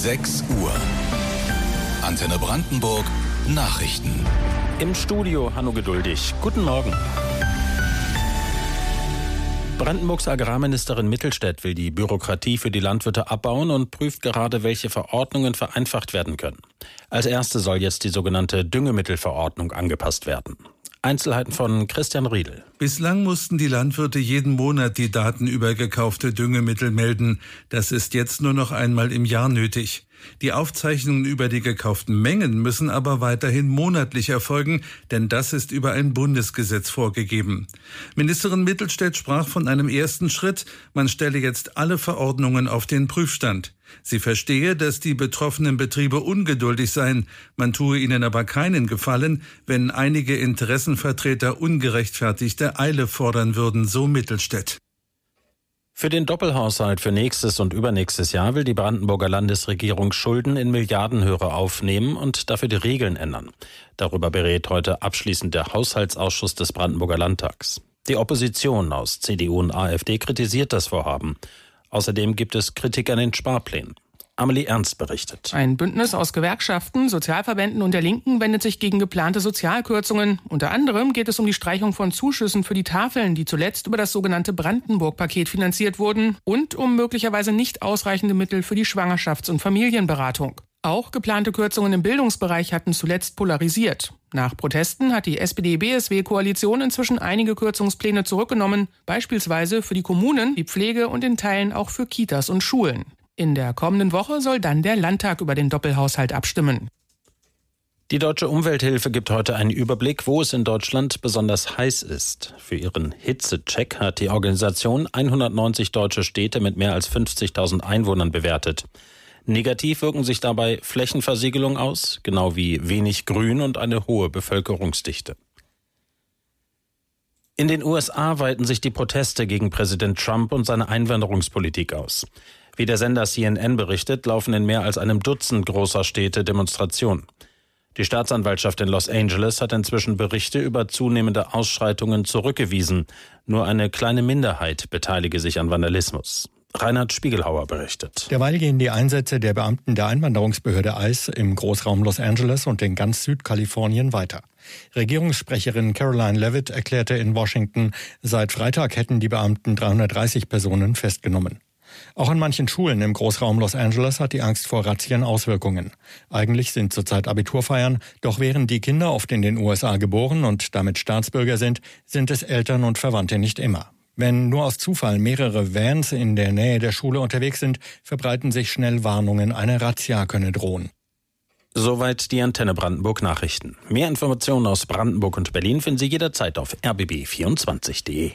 6 Uhr. Antenne Brandenburg Nachrichten. Im Studio Hanno Geduldig. Guten Morgen. Brandenburgs Agrarministerin Mittelstädt will die Bürokratie für die Landwirte abbauen und prüft gerade, welche Verordnungen vereinfacht werden können. Als erste soll jetzt die sogenannte Düngemittelverordnung angepasst werden. Einzelheiten von Christian Riedel. Bislang mussten die Landwirte jeden Monat die Daten über gekaufte Düngemittel melden. Das ist jetzt nur noch einmal im Jahr nötig. Die Aufzeichnungen über die gekauften Mengen müssen aber weiterhin monatlich erfolgen, denn das ist über ein Bundesgesetz vorgegeben. Ministerin Mittelstädt sprach von einem ersten Schritt. Man stelle jetzt alle Verordnungen auf den Prüfstand. Sie verstehe, dass die betroffenen Betriebe ungeduldig seien. Man tue ihnen aber keinen Gefallen, wenn einige Interessenvertreter ungerechtfertigte Eile fordern würden, so Mittelstädt. Für den Doppelhaushalt für nächstes und übernächstes Jahr will die Brandenburger Landesregierung Schulden in Milliardenhöhe aufnehmen und dafür die Regeln ändern. Darüber berät heute abschließend der Haushaltsausschuss des Brandenburger Landtags. Die Opposition aus CDU und AfD kritisiert das Vorhaben. Außerdem gibt es Kritik an den Sparplänen. Amelie Ernst berichtet. Ein Bündnis aus Gewerkschaften, Sozialverbänden und der Linken wendet sich gegen geplante Sozialkürzungen. Unter anderem geht es um die Streichung von Zuschüssen für die Tafeln, die zuletzt über das sogenannte Brandenburg-Paket finanziert wurden, und um möglicherweise nicht ausreichende Mittel für die Schwangerschafts- und Familienberatung. Auch geplante Kürzungen im Bildungsbereich hatten zuletzt polarisiert. Nach Protesten hat die SPD-BSW-Koalition inzwischen einige Kürzungspläne zurückgenommen, beispielsweise für die Kommunen, die Pflege und in Teilen auch für Kitas und Schulen. In der kommenden Woche soll dann der Landtag über den Doppelhaushalt abstimmen. Die Deutsche Umwelthilfe gibt heute einen Überblick, wo es in Deutschland besonders heiß ist. Für ihren Hitzecheck hat die Organisation 190 deutsche Städte mit mehr als 50.000 Einwohnern bewertet. Negativ wirken sich dabei Flächenversiegelung aus, genau wie wenig Grün und eine hohe Bevölkerungsdichte. In den USA weiten sich die Proteste gegen Präsident Trump und seine Einwanderungspolitik aus. Wie der Sender CNN berichtet, laufen in mehr als einem Dutzend großer Städte Demonstrationen. Die Staatsanwaltschaft in Los Angeles hat inzwischen Berichte über zunehmende Ausschreitungen zurückgewiesen. Nur eine kleine Minderheit beteilige sich an Vandalismus. Reinhard Spiegelhauer berichtet. Derweil gehen die Einsätze der Beamten der Einwanderungsbehörde ICE im Großraum Los Angeles und in ganz Südkalifornien weiter. Regierungssprecherin Caroline Leavitt erklärte in Washington, seit Freitag hätten die Beamten 330 Personen festgenommen. Auch an manchen Schulen im Großraum Los Angeles hat die Angst vor Razzien Auswirkungen. Eigentlich sind zurzeit Abiturfeiern, doch während die Kinder oft in den USA geboren und damit Staatsbürger sind es Eltern und Verwandte nicht immer. Wenn nur aus Zufall mehrere Vans in der Nähe der Schule unterwegs sind, verbreiten sich schnell Warnungen, eine Razzia könne drohen. Soweit die Antenne Brandenburg Nachrichten. Mehr Informationen aus Brandenburg und Berlin finden Sie jederzeit auf rbb24.de.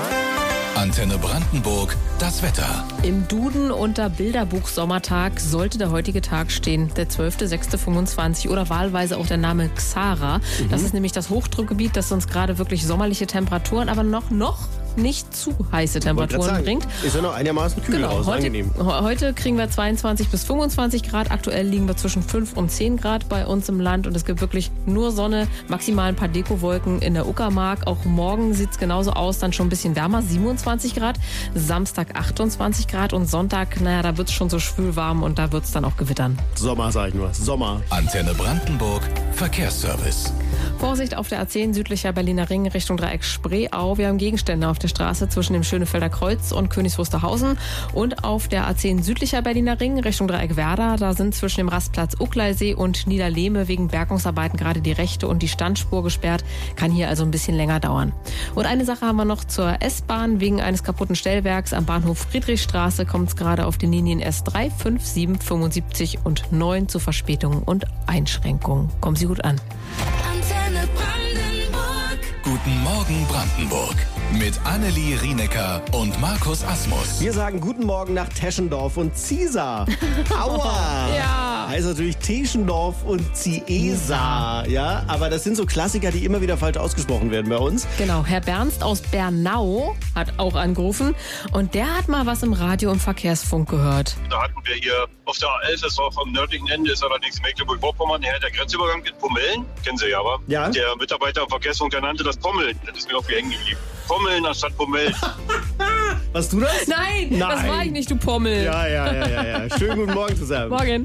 Antenne Brandenburg, das Wetter. Im Duden unter Bilderbuch Sommertag sollte der heutige Tag stehen, der 12.06.25 oder wahlweise auch der Name Xara. Das ist nämlich das Hochdruckgebiet, das uns gerade wirklich sommerliche Temperaturen, aber noch nicht zu heiße Temperaturen bringt. Ist ja noch einigermaßen kühl aus, angenehm. Heute kriegen wir 22 bis 25 Grad. Aktuell liegen wir zwischen 5 und 10 Grad bei uns im Land und es gibt wirklich nur Sonne, maximal ein paar Dekowolken in der Uckermark. Auch morgen sieht es genauso aus, dann schon ein bisschen wärmer, 27 Grad. Samstag 28 Grad und Sonntag, da wird es schon so schwül warm und da wird es dann auch gewittern. Sommer, sag ich nur. Sommer. Antenne Brandenburg, Verkehrsservice. Vorsicht auf der A10 südlicher Berliner Ring Richtung Dreieck Spreeau. Wir haben Gegenstände auf der Straße zwischen dem Schönefelder Kreuz und Königs Wusterhausen. Und auf der A10 südlicher Berliner Ring Richtung Dreieck Werder. Da sind zwischen dem Rastplatz Uckleisee und Niederlehme wegen Bergungsarbeiten gerade die rechte und die Standspur gesperrt. Kann hier also ein bisschen länger dauern. Und eine Sache haben wir noch zur S-Bahn. Wegen eines kaputten Stellwerks am Bahnhof Friedrichstraße kommt es gerade auf den Linien S3, 5, 7, 75 und 9 zu Verspätungen und Einschränkungen. Kommen Sie gut an. Antenne Brandenburg. Guten Morgen Brandenburg. Mit Annelie Rienecker und Markus Asmus. Wir sagen guten Morgen nach Teschendorf und Ziesar. Aua! Ja. Heißt natürlich Teschendorf und Ziesa. Ja, aber das sind so Klassiker, die immer wieder falsch ausgesprochen werden bei uns. Genau, Herr Bernst aus Bernau hat auch angerufen und der hat mal was im Radio- und Verkehrsfunk gehört. Da hatten wir hier auf der A11, das war vom nördlichen Ende, ist allerdings Mecklenburg-Vorpommern, der Grenzübergang in Pommeln, kennen Sie ja, aber ja. Der Mitarbeiter im Verkehrsfunk, der nannte das Pommeln. Das ist mir auch wie hängen geblieben. Pommeln anstatt Pommeln. Warst du das? Nein, das war ich nicht, du Pommel. Ja. Schönen guten Morgen zusammen. Morgen.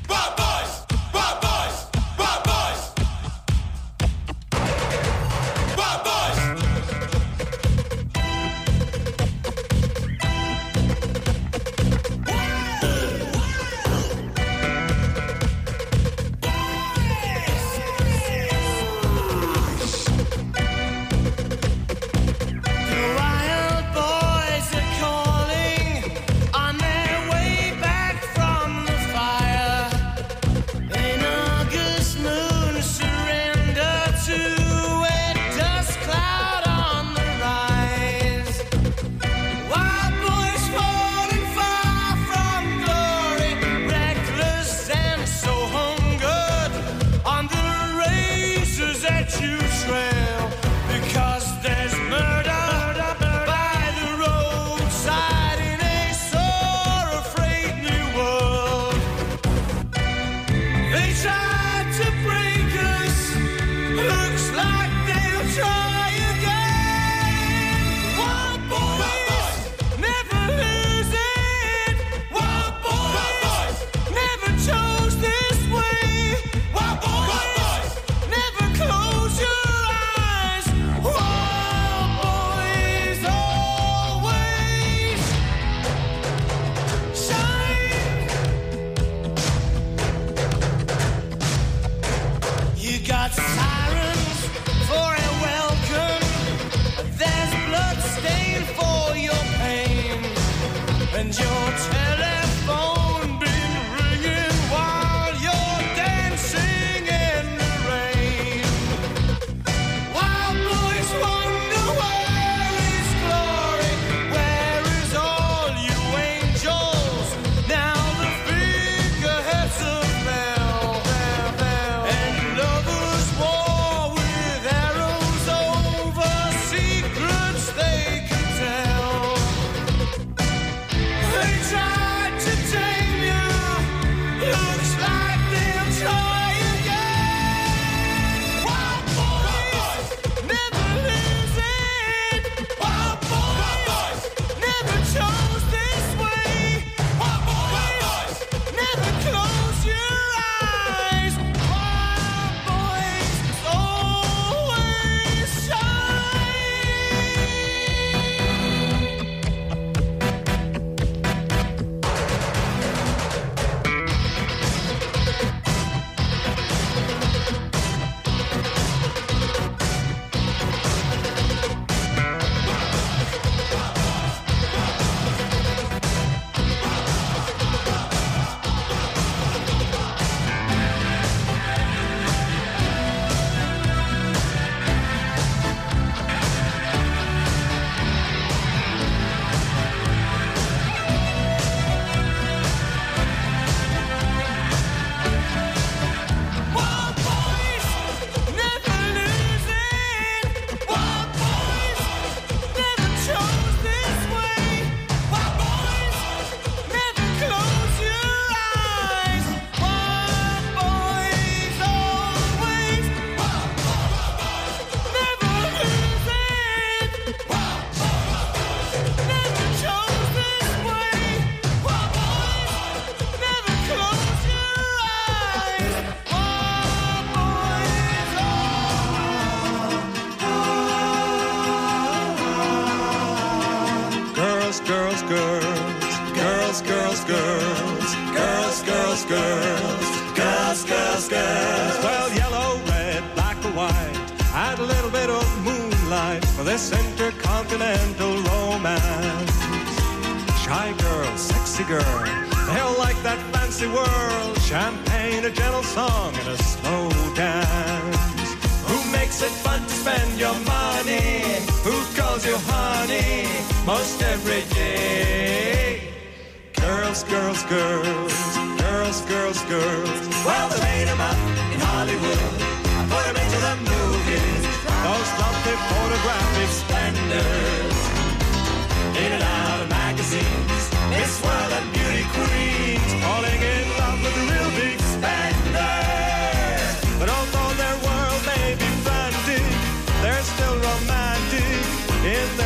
Girls. Well, yellow, red, black or white, add a little bit of moonlight for this intercontinental romance. Shy girl, sexy girl, they all like that fancy world. Champagne, a gentle song, and a slow dance. Who makes it fun to spend your money? Who calls you honey most every day? Girls, girls, girls, girls, girls, girls. Well, they made them up in Hollywood, put them into the movies. Those lovely photographic splendors, in and out of magazines. Miss World and beauty queens, falling in love with the real big spenders. But although their world may be frantic, they're still romantic in their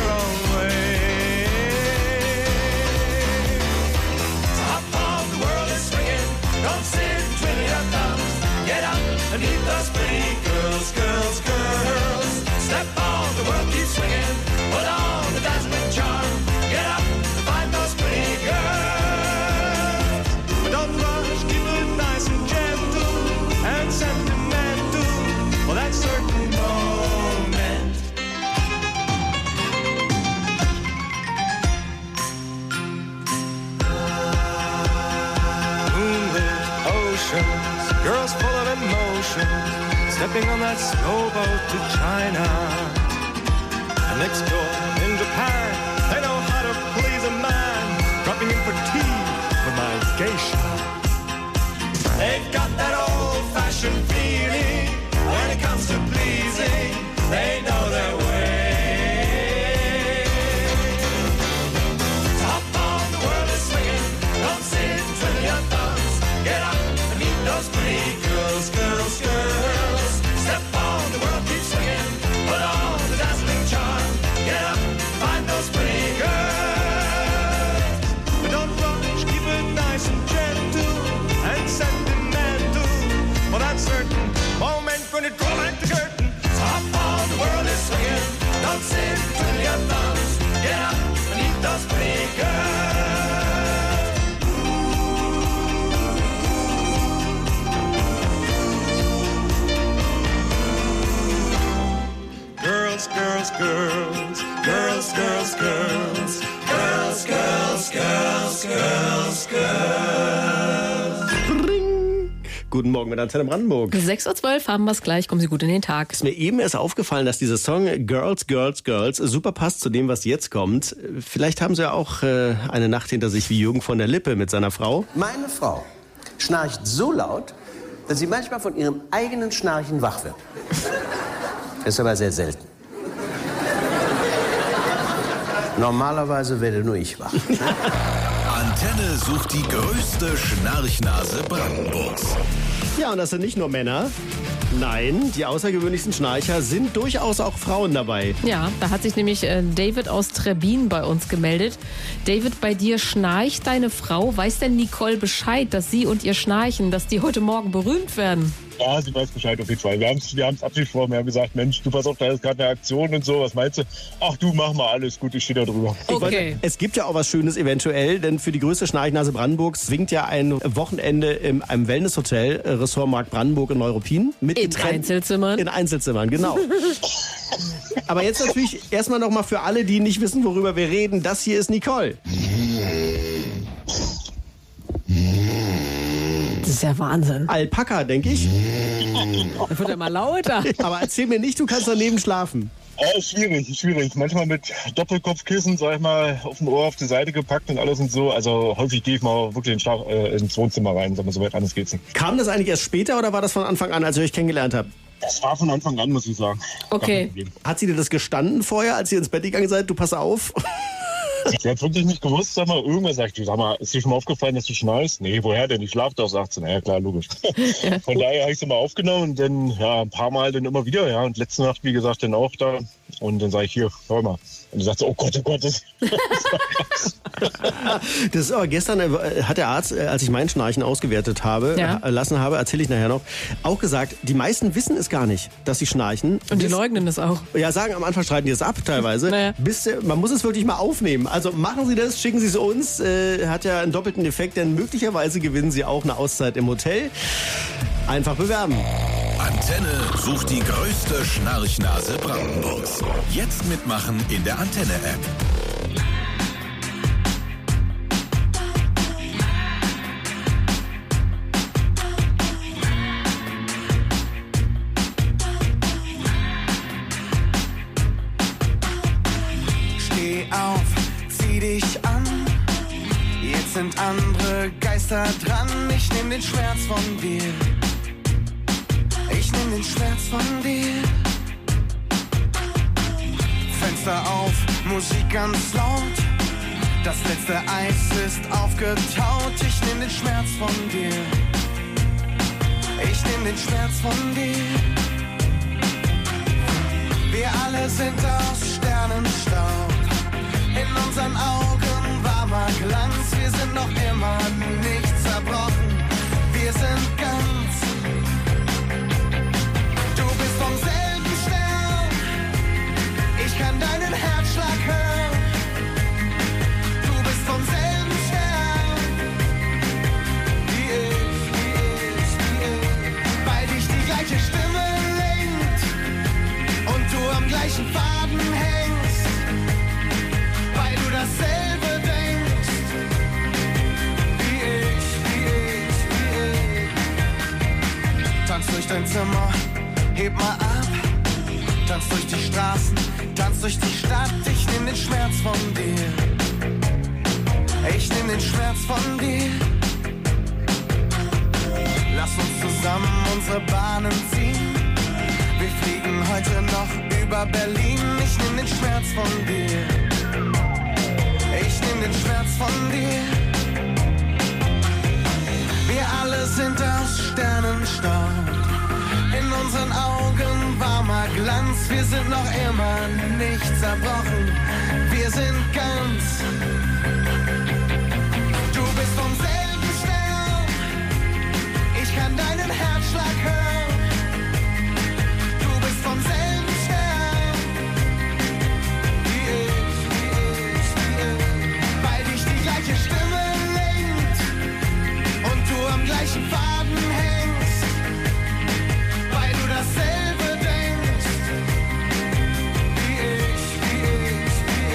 oceans, girls full of emotion, stepping on that slow boat to China. And next door in Japan, they know how to please a man, dropping in for tea with my geisha. They've got that old-fashioned feeling when it comes to pleasing. They know their way. Top of the world is swinging. Don't sit and twiddle your thumbs. Get up and meet those pretty girls, girls, girls. Step on, the world keeps swinging. Put on the dazzling charm. Get up, find those pretty girls. But don't rush, keep it nice and gentle and sentimental. For that certain moment when it draws back the curtain. Top of the world is swinging. Don't sit and twiddle your thumbs. Get up and meet those pretty girls. Girls, girls, girls. Girls, girls, girls. Girls, girls, girls, girls, girls. Guten Morgen mit Antenne Brandenburg. 6:12 Uhr haben wir es gleich. Kommen Sie gut in den Tag. Ist mir eben erst aufgefallen, dass dieser Song Girls, Girls, Girls super passt zu dem, was jetzt kommt. Vielleicht haben Sie ja auch eine Nacht hinter sich wie Jürgen von der Lippe mit seiner Frau. Meine Frau schnarcht so laut, dass sie manchmal von ihrem eigenen Schnarchen wach wird. Das ist aber sehr selten. Normalerweise werde nur ich wach. Antenne sucht die größte Schnarchnase Brandenburgs. Ja, und das sind nicht nur Männer. Nein, die außergewöhnlichsten Schnarcher sind durchaus auch Frauen dabei. Ja, da hat sich nämlich David aus Trebin bei uns gemeldet. David, bei dir schnarcht deine Frau. Weiß denn Nicole Bescheid, dass sie und ihr Schnarchen, dass die heute Morgen berühmt werden? Ja, sie weiß Bescheid auf jeden Fall. Wir haben es abgesprochen. Wir haben gesagt, Mensch, du pass auf, da ist gerade eine Aktion und so. Was meinst du? Ach du, mach mal alles gut, ich stehe da drüber. Okay. Es gibt ja auch was Schönes eventuell, denn für die größte Schnarchnase Brandenburgs winkt ja ein Wochenende in einem Wellnesshotel, Ressort Markt Brandenburg in Neuruppin. In Einzelzimmern? In Einzelzimmern, genau. Aber jetzt natürlich erstmal noch mal für alle, die nicht wissen, worüber wir reden. Das hier ist Nicole. Das ist ja Wahnsinn. Alpaka, denke ich. Da wird er mal lauter. Aber erzähl mir nicht, du kannst daneben schlafen. Schwierig. Manchmal mit Doppelkopfkissen, sag ich mal, auf dem Ohr auf die Seite gepackt und alles und so. Also häufig gehe ich mal wirklich ins Wohnzimmer rein, sag mal, so weit anders geht's nicht. Kam das eigentlich erst später oder war das von Anfang an, als ihr euch kennengelernt habt? Das war von Anfang an, muss ich sagen. Okay. Hat sie dir das gestanden vorher, als ihr ins Bett gegangen seid? Du pass auf. Sie hat wirklich nicht gewusst, sag mal, irgendwer sagt, sag mal, ist dir schon mal aufgefallen, dass du schnarchst? Nee, woher denn? Ich schlafe doch, sagt sie. Naja, klar, logisch. Von daher habe ich sie mal aufgenommen und dann, ja, ein paar Mal dann immer wieder, ja. Und letzte Nacht, wie gesagt, dann auch da. Und dann sage ich, hier, hör mal. Und die sagt so, oh Gott, das Das ist aber gestern hat der Arzt, als ich mein Schnarchen ausgewertet habe, lassen habe, erzähle ich nachher noch, auch gesagt, die meisten wissen es gar nicht, dass sie schnarchen. Und die leugnen das auch. Ja, sagen am Anfang, streiten die es ab teilweise. Naja. Man muss es wirklich mal aufnehmen. Also machen Sie das, schicken Sie es uns. Hat ja einen doppelten Effekt, denn möglicherweise gewinnen Sie auch eine Auszeit im Hotel. Einfach bewerben. Antenne sucht die größte Schnarchnase Brandenburgs. Jetzt mitmachen in der Antenne-App. Steh auf, zieh dich an. Jetzt sind andere Geister dran. Ich nehm den Schmerz von dir. Ich nehm den Schmerz von dir. Fenster auf, Musik ganz laut. Das letzte Eis ist aufgetaut. Ich nehm den Schmerz von dir. Ich nehm den Schmerz von dir. Wir alle sind aus Sternenstaub. In unseren Augen warmer Glanz. Wir sind noch immer nicht zerbrochen. Wir sind ganz. Du bist vom selben Stern. Ich kann deinen Herzschlag hören. Du bist vom selben Stern. Wie ich. Weil dich die gleiche Stimme lenkt. Und du am gleichen Faden hängst. Weil du dasselbe denkst. Wie ich. dein Zimmer, heb mal ab. Tanz durch die Straßen, tanz durch die Stadt. Ich nehm den Schmerz von dir. Ich nehm den Schmerz von dir. Lass uns zusammen unsere Bahnen ziehen. Wir fliegen heute noch über Berlin. Ich nehm den Schmerz von dir. Ich nehm den Schmerz von dir. Wir alle sind aus Sternenstaub. In unseren Augen warmer Glanz. Wir sind noch immer nicht zerbrochen. Wir sind ganz. Du bist vom selben Stern. Ich kann deinen Herzschlag hören. Du bist vom selben Stern. Wie ich. Weil dich die gleiche Stimme lenkt. Und du am gleichen Faden hängst. Weil du dasselbe denkst. Wie ich.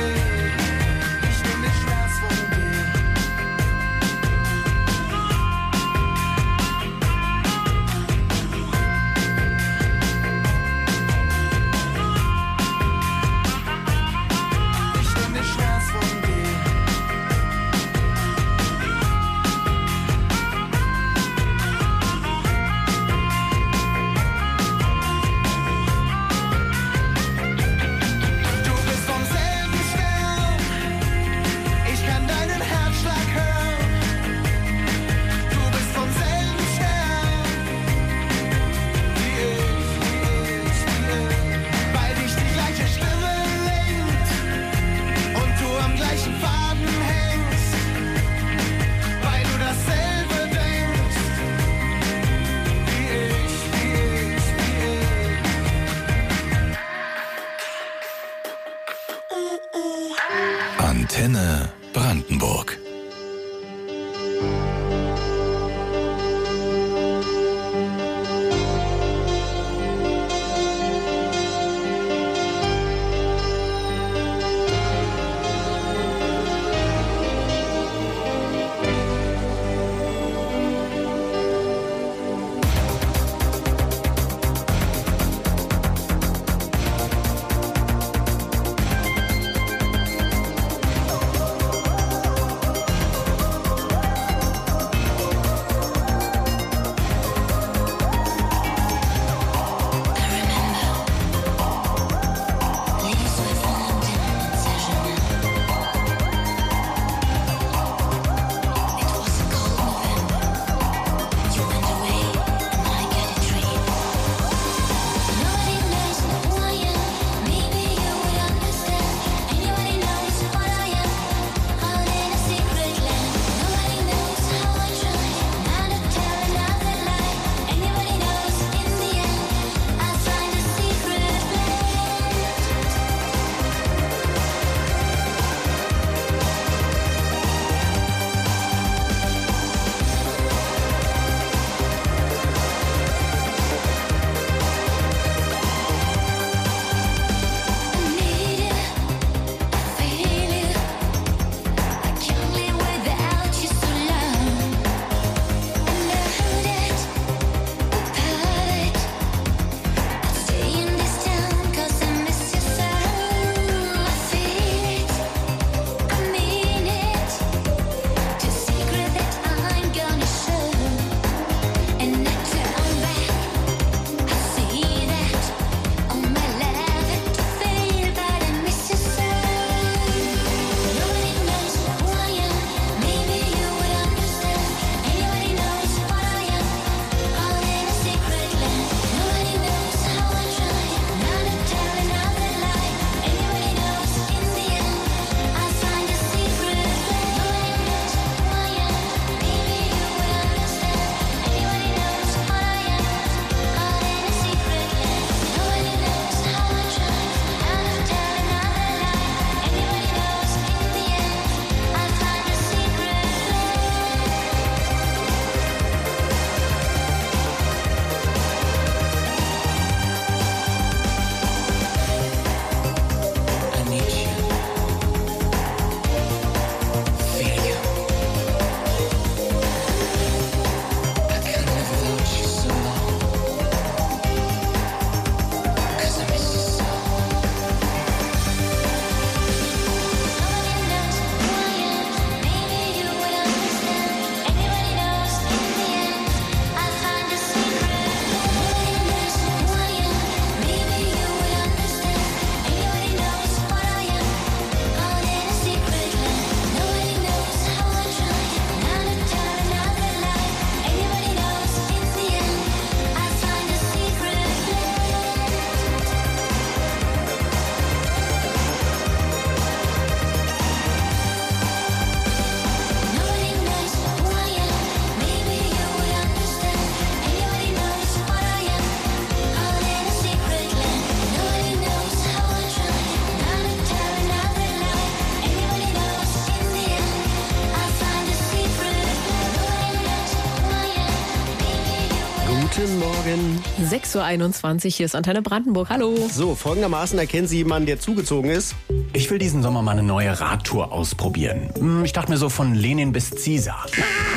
Guten Morgen. 6.21 Uhr, hier ist Antenne Brandenburg. Hallo. So, folgendermaßen erkennen Sie jemanden, der zugezogen ist. Ich will diesen Sommer mal eine neue Radtour ausprobieren. Ich dachte mir so von Lenin bis Caesar.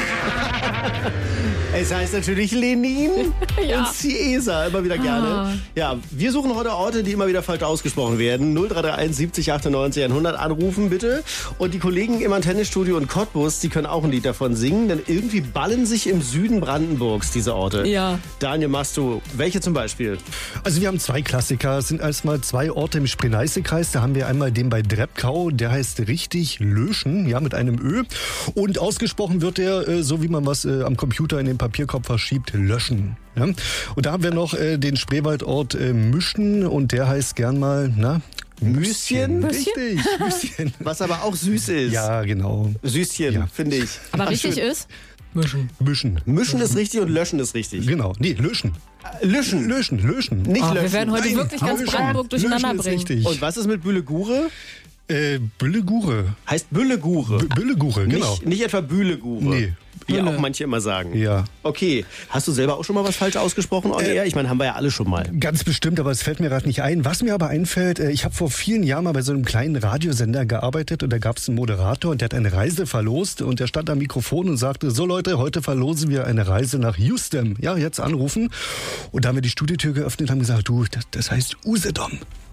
Es heißt natürlich Lenin Ja. und Caesar, immer wieder gerne. Ja, wir suchen heute Orte, die immer wieder falsch ausgesprochen werden. 0331 70 98 100 anrufen, bitte. Und die Kollegen im Antennestudio in Cottbus, die können auch ein Lied davon singen, denn irgendwie ballen sich im Süden Brandenburgs diese Orte. Ja. Daniel, machst du welche zum Beispiel? Also wir haben zwei Klassiker. Es sind erstmal zwei Orte im Spree-Neiße-Kreis. Da haben wir einmal den bei Drebkau, der heißt richtig Löschen, ja, mit einem Ö. Und ausgesprochen wird der, so wie man was am Computer in den Papierkorb verschiebt, löschen. Ja? Und da haben wir noch den Spreewaldort Müschen und der heißt gern mal, Müschen? Richtig, Müschen. Was aber auch süß ist. Ja, genau. Süßchen, Ja. finde ich. Aber richtig schön. ist? Müschen. Mischen ist richtig und löschen ist richtig. Genau. Nee, löschen. Löschen. Löschen. Nicht löschen. Wir werden heute wirklich ganz löschen. Brandenburg durcheinander Löschen ist bringen. richtig. Und was ist mit Büllegure? Büllegure. Heißt Büllegure. Büllegure, genau. Nicht etwa Bühlegure. Nee. Wie auch manche immer sagen. Ja. Okay. Hast du selber auch schon mal was falsch ausgesprochen, on air? Ich meine, haben wir ja alle schon mal. Ganz bestimmt, aber es fällt mir gerade nicht ein. Was mir aber einfällt, ich habe vor vielen Jahren mal bei so einem kleinen Radiosender gearbeitet und da gab es einen Moderator und der hat eine Reise verlost und der stand am Mikrofon und sagte, so Leute, heute verlosen wir eine Reise nach Houston. Ja, jetzt anrufen. Und da haben wir die Studiotür geöffnet und haben gesagt, du, das heißt Usedom.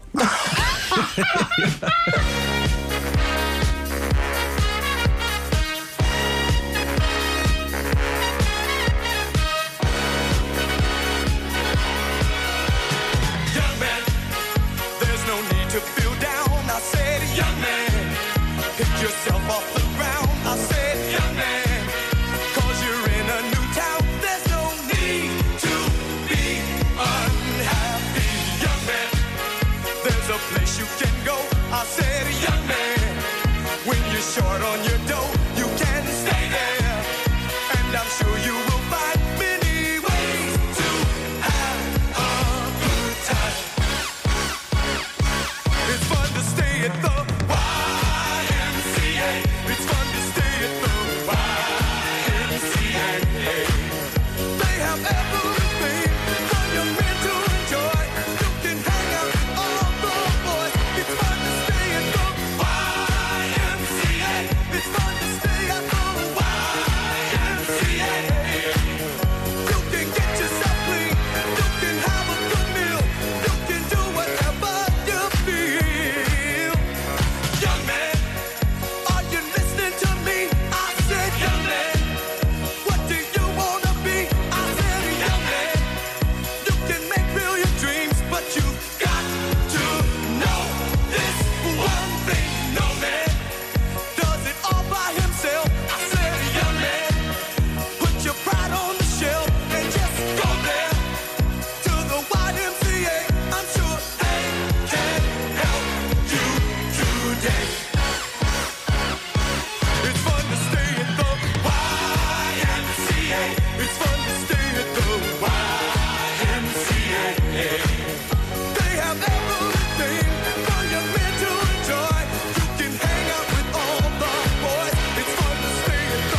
Short on your dough, you can stay there, and I'm sure you will find many ways to have a good time. It's fun to stay at the YMCA. It's fun to stay at the YMCA. They have everything for your men to enjoy. You can hang out with all the boys. It's fun to stay at the YMCA. It's fun to stay at the YMCA. You can get yourself clean. You can have a good meal. You can do whatever you feel. Young man, are you listening to me? I said, young man, what do you wanna be? I said, young man, you can make real your dreams, but you got to know this one thing. No man does it all by himself. I said, young man, put your pride on the shelf and just go there to the YMCA. I'm sure they can help you today. It's fun to stay at the YMCA. It's fun to stay at the YMCA. They have everything for young men to enjoy. You can hang out with all the boys. It's fun to stay at the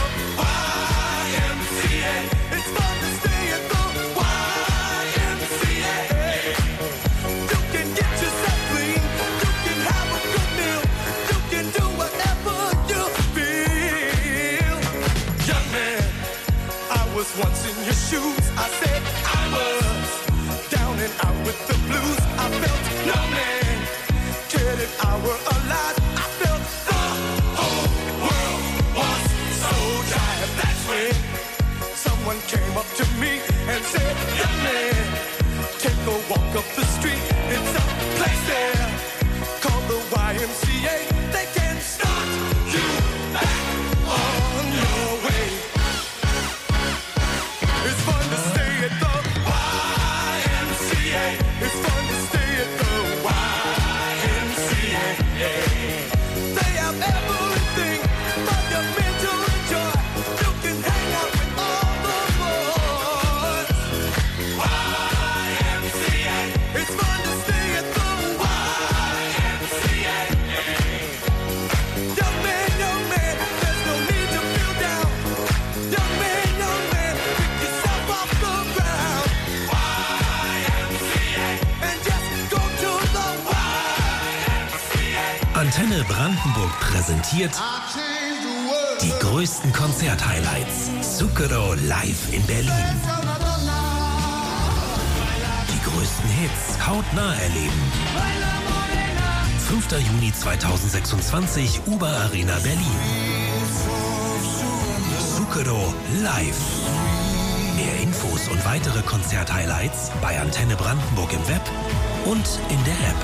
YMCA. It's fun to stay at the YMCA. You can get yourself clean. You can have a good meal. You can do whatever you feel. Young man, I was once in your shoes. I said I was down and out with the blues. I felt no man cared if I were alive. I felt the whole world was so dry. That's when someone came up to me and said, young man, take a walk up the street. It's a place there called the YMCA. They can start you back on your way. It's fun to stay at the YMCA. It's fun to Antenne Brandenburg präsentiert die größten Konzerthighlights. Zucchero live in Berlin. Die größten Hits hautnah erleben. 5. Juni 2026, Uber Arena Berlin. Zucchero live. Mehr Infos und weitere Konzerthighlights bei Antenne Brandenburg im Web und in der App.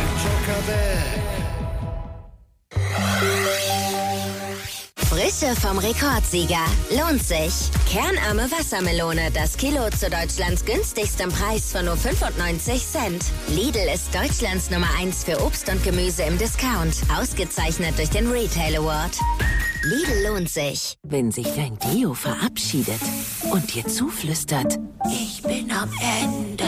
Frische vom Rekordsieger. Lohnt sich. Kernarme Wassermelone. Das Kilo zu Deutschlands günstigstem Preis von nur 95 Cent. Lidl ist Deutschlands Nummer 1 für Obst und Gemüse im Discount. Ausgezeichnet durch den Retail Award. Lidl lohnt sich. Wenn sich dein Deo verabschiedet und dir zuflüstert, ich bin am Ende.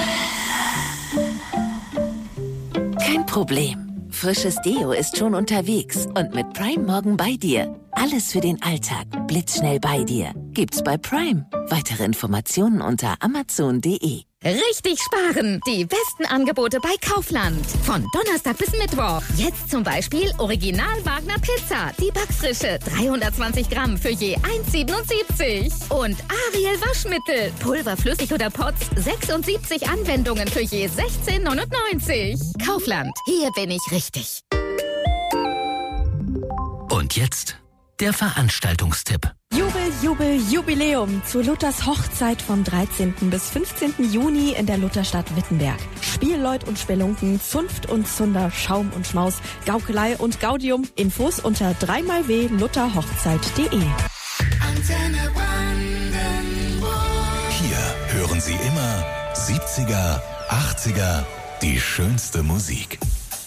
Kein Problem. Frisches Deo ist schon unterwegs und mit Prime morgen bei dir. Alles für den Alltag, blitzschnell bei dir. Gibt's bei Prime. Weitere Informationen unter amazon.de. Richtig sparen! Die besten Angebote bei Kaufland. Von Donnerstag bis Mittwoch. Jetzt zum Beispiel Original Wagner Pizza. Die Backfrische. 320 Gramm für je 1,77. Und Ariel Waschmittel. Pulver, flüssig oder Pots. 76 Anwendungen für je 16,99. Kaufland. Hier bin ich richtig. Und jetzt der Veranstaltungstipp. Jubel, Jubel, Jubiläum zu Luthers Hochzeit vom 13. bis 15. Juni in der Lutherstadt Wittenberg. Spielleut und Spelunken, Zunft und Zunder, Schaum und Schmaus, Gaukelei und Gaudium. Infos unter 3xw-lutherhochzeit.de. Antenne Brandenburg. Hier hören Sie immer 70er, 80er, die schönste Musik.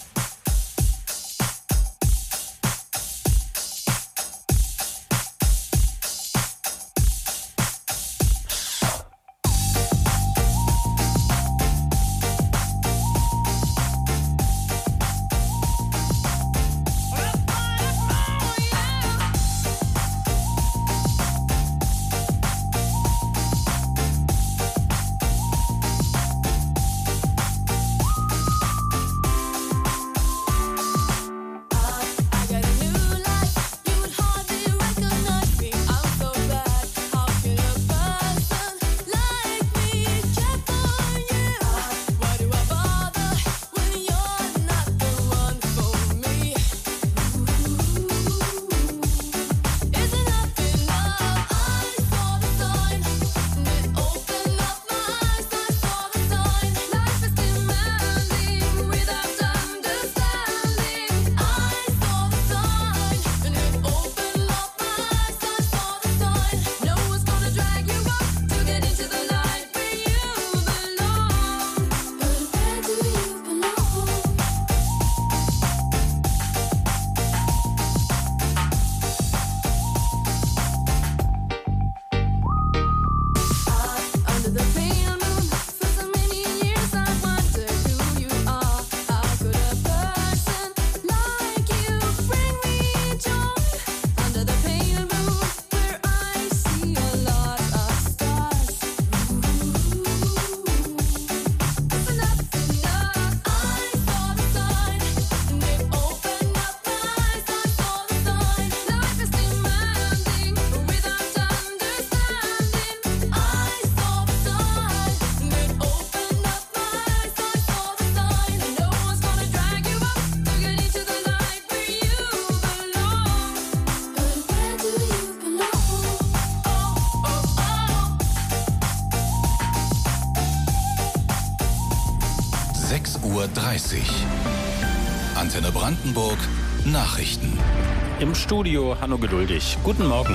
Antenne Brandenburg, Nachrichten. Im Studio Hanno Geduldig. Guten Morgen.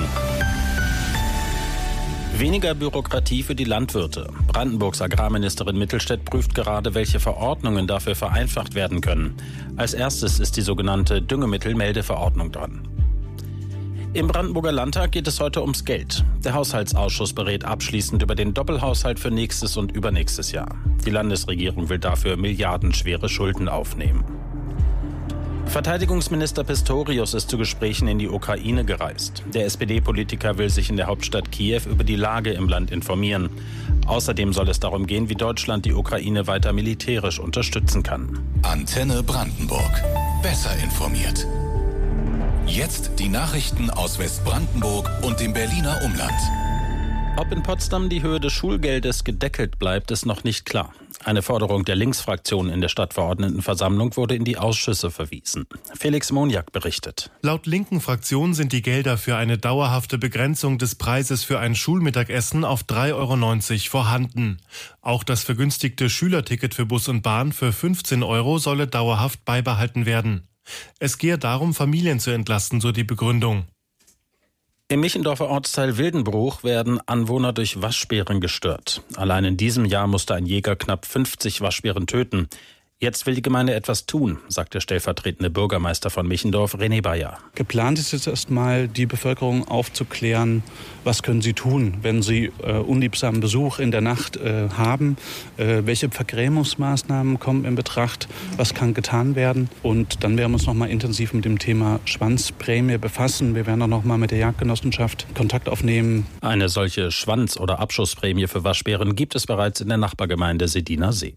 Weniger Bürokratie für die Landwirte. Brandenburgs Agrarministerin Mittelstädt prüft gerade, welche Verordnungen dafür vereinfacht werden können. Als erstes ist die sogenannte Düngemittelmeldeverordnung dran. Im Brandenburger Landtag geht es heute ums Geld. Der Haushaltsausschuss berät abschließend über den Doppelhaushalt für nächstes und übernächstes Jahr. Die Landesregierung will dafür milliardenschwere Schulden aufnehmen. Verteidigungsminister Pistorius ist zu Gesprächen in die Ukraine gereist. Der SPD-Politiker will sich in der Hauptstadt Kiew über die Lage im Land informieren. Außerdem soll es darum gehen, wie Deutschland die Ukraine weiter militärisch unterstützen kann. Antenne Brandenburg. Besser informiert. Jetzt die Nachrichten aus Westbrandenburg und dem Berliner Umland. Ob in Potsdam die Höhe des Schulgeldes gedeckelt bleibt, ist noch nicht klar. Eine Forderung der Linksfraktion in der Stadtverordnetenversammlung wurde in die Ausschüsse verwiesen. Felix Moniak berichtet. Laut linken Fraktion sind die Gelder für eine dauerhafte Begrenzung des Preises für ein Schulmittagessen auf 3,90 € vorhanden. Auch das vergünstigte Schülerticket für Bus und Bahn für 15 € solle dauerhaft beibehalten werden. Es gehe darum, Familien zu entlasten, so die Begründung. Im Michendorfer Ortsteil Wildenbruch werden Anwohner durch Waschbären gestört. Allein in diesem Jahr musste ein Jäger knapp 50 Waschbären töten. Jetzt will die Gemeinde etwas tun, sagt der stellvertretende Bürgermeister von Michendorf, René Bayer. Geplant ist jetzt erstmal, die Bevölkerung aufzuklären, was können sie tun, wenn sie unliebsamen Besuch in der Nacht haben, welche Vergrämungsmaßnahmen kommen in Betracht, was kann getan werden. Und dann werden wir uns noch mal intensiv mit dem Thema Schwanzprämie befassen. Wir werden auch noch mal mit der Jagdgenossenschaft Kontakt aufnehmen. Eine solche Schwanz- oder Abschussprämie für Waschbären gibt es bereits in der Nachbargemeinde Sediner See.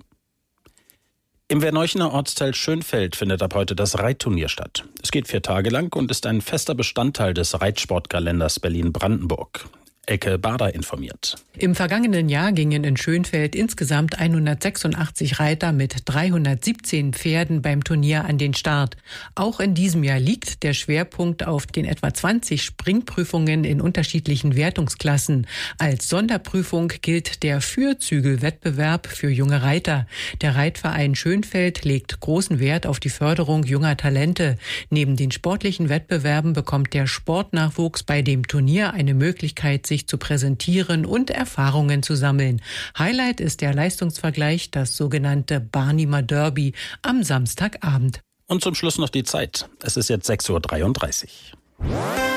Im Werneuchener Ortsteil Schönfeld findet ab heute das Reitturnier statt. Es geht 4 Tage lang und ist ein fester Bestandteil des Reitsportkalenders Berlin-Brandenburg. Elke Bader informiert. Im vergangenen Jahr gingen in Schönfeld insgesamt 186 Reiter mit 317 Pferden beim Turnier an den Start. Auch in diesem Jahr liegt der Schwerpunkt auf den etwa 20 Springprüfungen in unterschiedlichen Wertungsklassen. Als Sonderprüfung gilt der Fürzügelwettbewerb für junge Reiter. Der Reitverein Schönfeld legt großen Wert auf die Förderung junger Talente. Neben den sportlichen Wettbewerben bekommt der Sportnachwuchs bei dem Turnier eine Möglichkeit, sich zu präsentieren und Erfahrungen zu sammeln. Highlight ist der Leistungsvergleich, das sogenannte Barnimer Derby am Samstagabend. Und zum Schluss noch die Zeit. Es ist jetzt 6:33 Uhr.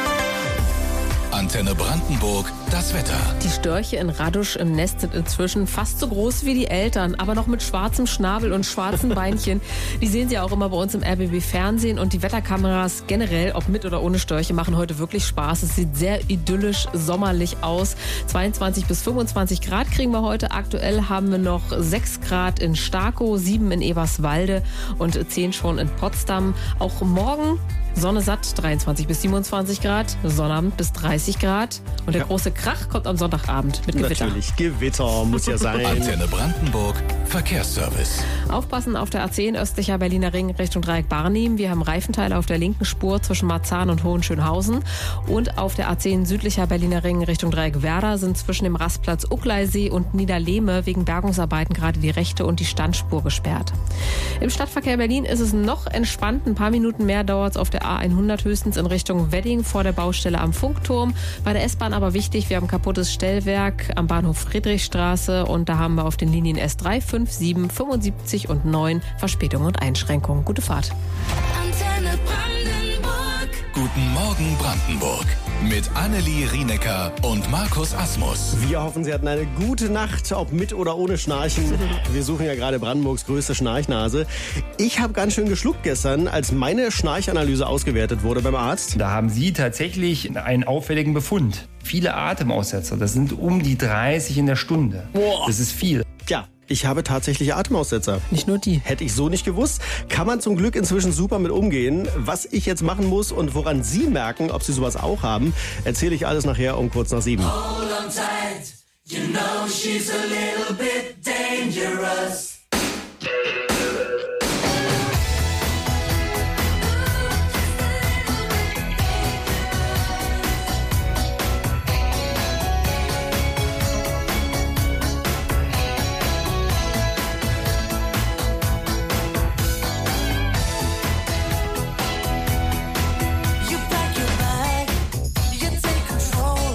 Antenne Brandenburg, das Wetter. Die Störche in Radusch im Nest sind inzwischen fast so groß wie die Eltern, aber noch mit schwarzem Schnabel und schwarzen Beinchen. Die sehen Sie auch immer bei uns im RBB-Fernsehen und die Wetterkameras generell, ob mit oder ohne Störche, machen heute wirklich Spaß. Es sieht sehr idyllisch, sommerlich aus. 22 bis 25 Grad kriegen wir heute. Aktuell haben wir noch 6 Grad in Starkow, 7 in Eberswalde und 10 schon in Potsdam. Auch morgen Sonne satt, 23 bis 27 Grad, Sonnabend bis 30 Grad. Und der große Krach kommt am Sonntagabend mit Gewitter. Natürlich, Gewitter muss ja sein. Antenne Brandenburg, Verkehrsservice. Aufpassen auf der A10 östlicher Berliner Ring Richtung Dreieck Barnim. Wir haben Reifenteile auf der linken Spur zwischen Marzahn und Hohenschönhausen. Und auf der A10 südlicher Berliner Ring Richtung Dreieck Werder sind zwischen dem Rastplatz Uckleisee und Niederlehme wegen Bergungsarbeiten gerade die rechte und die Standspur gesperrt. Im Stadtverkehr Berlin ist es noch entspannt. Ein paar Minuten mehr dauert es auf der A100 höchstens in Richtung Wedding vor der Baustelle am Funkturm. Bei der S-Bahn aber wichtig, wir haben kaputtes Stellwerk am Bahnhof Friedrichstraße und da haben wir auf den Linien S3, 5, 7, 75 und 9 Verspätungen und Einschränkungen. Gute Fahrt. Antenne Brandenburg. Guten Morgen Brandenburg. Mit Annelie Rienecker und Markus Asmus. Wir hoffen, Sie hatten eine gute Nacht, ob mit oder ohne Schnarchen. Wir suchen ja gerade Brandenburgs größte Schnarchnase. Ich habe ganz schön geschluckt gestern, als meine Schnarchanalyse ausgewertet wurde beim Arzt. Da haben Sie tatsächlich einen auffälligen Befund. Viele Atemaussetzer, das sind um die 30 in der Stunde. Boah. Das ist viel. Ja. Ich habe tatsächlich Atemaussetzer. Nicht nur die. Hätte ich so nicht gewusst. Kann man zum Glück inzwischen super mit umgehen. Was ich jetzt machen muss und woran Sie merken, ob Sie sowas auch haben, erzähle ich alles nachher um kurz nach 7. Hold on tight, you know she's a little bit dangerous.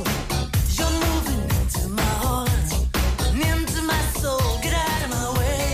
Into my soul, get out of my way.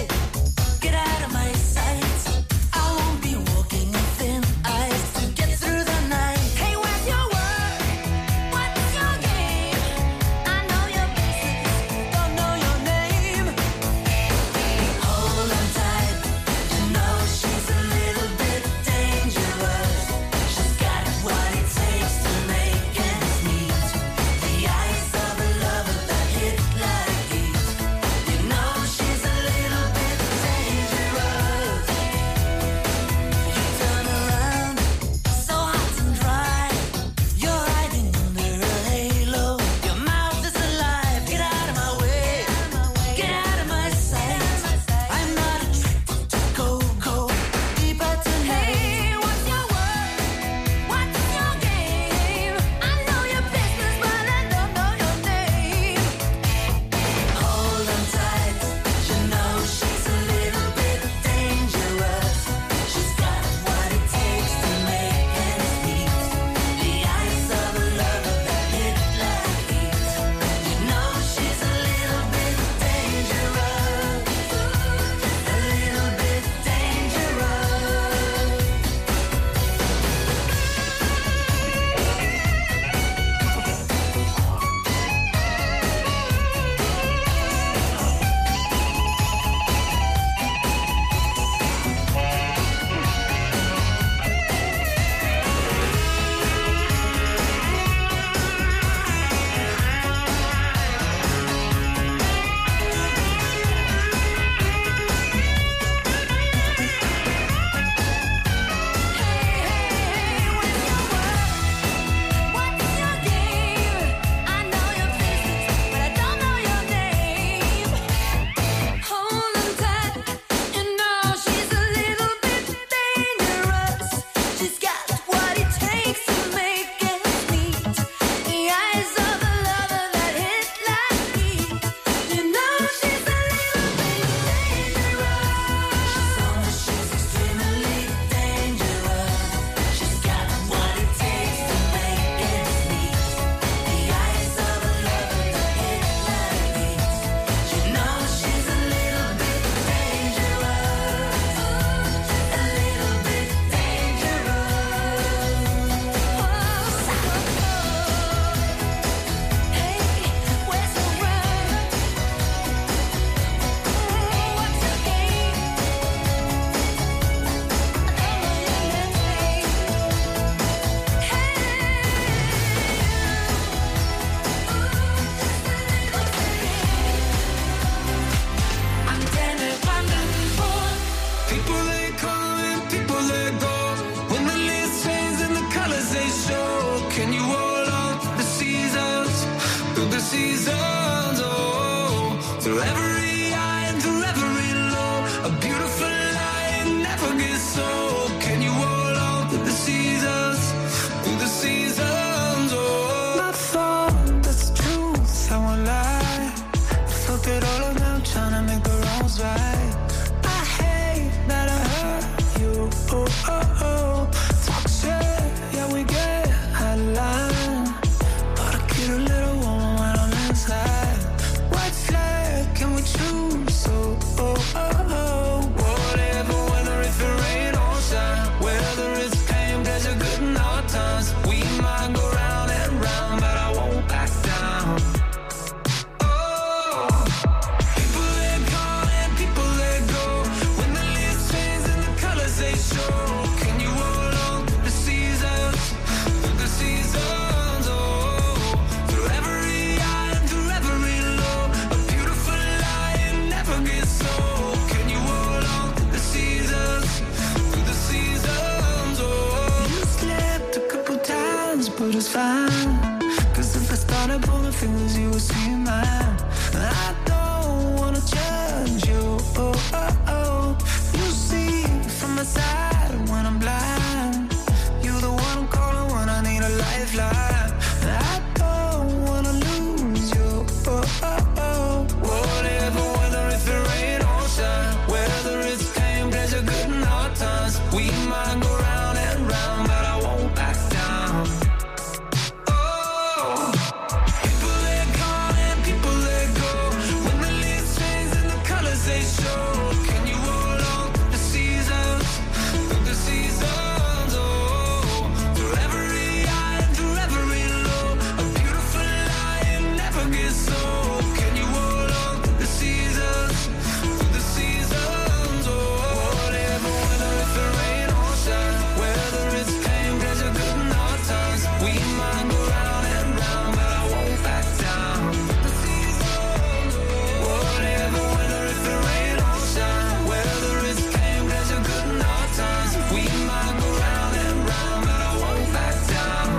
through the seasons, oh, through every high and through every low. A beautiful line never gets old. Can you hold on through the seasons, through the seasons, oh. My fault, that's the truth, I won't lie. I felt it all around trying to make the wrongs right. I hate that I hurt you, oh, oh, oh. Talk shit, yeah, we get out of line. But I get a little warm when I'm inside. White flag, can we choose? Oh, oh, oh, oh. Whatever, whether if it rain or shine, whether it's pain, pleasure, good and hard times, we might go round and round, but I won't back down. Oh, people let go and people let go. When the leaves change and the colors they show. Can you hold on through the seasons, through the seasons, oh, through every high and through every low. A beautiful line never gets old. Can you hold on through the seasons, through the seasons, oh. You slipped a couple times, but it's fine. Cause if I started pulling fingers, you would see mine. I don't wanna judge you, oh, oh, oh. You see from my side when I'm blind. You're the one I'm calling when I need a lifeline. I don't wanna lose you, oh, oh, oh. Whatever, whether if it rain or shine, whether it's pain, pleasure, good and hard times, we might go round and round, but I won't back down. Oh, people let go and people let go. When the leaves change and the colors they show. Can you hold on through the seasons, through the seasons, oh, through every high and through every low. A beautiful line never gets old. Can you hold on through the seasons, through the seasons, oh, whatever, whether if it rain or shine, whether it's pain, pleasure, good and hard times, we might go round and round, but I won't back down. The seasons, whatever, whether if it rain or shine, whether it's pain, pleasure, good and hard times, we might go round and round, but I won't back down.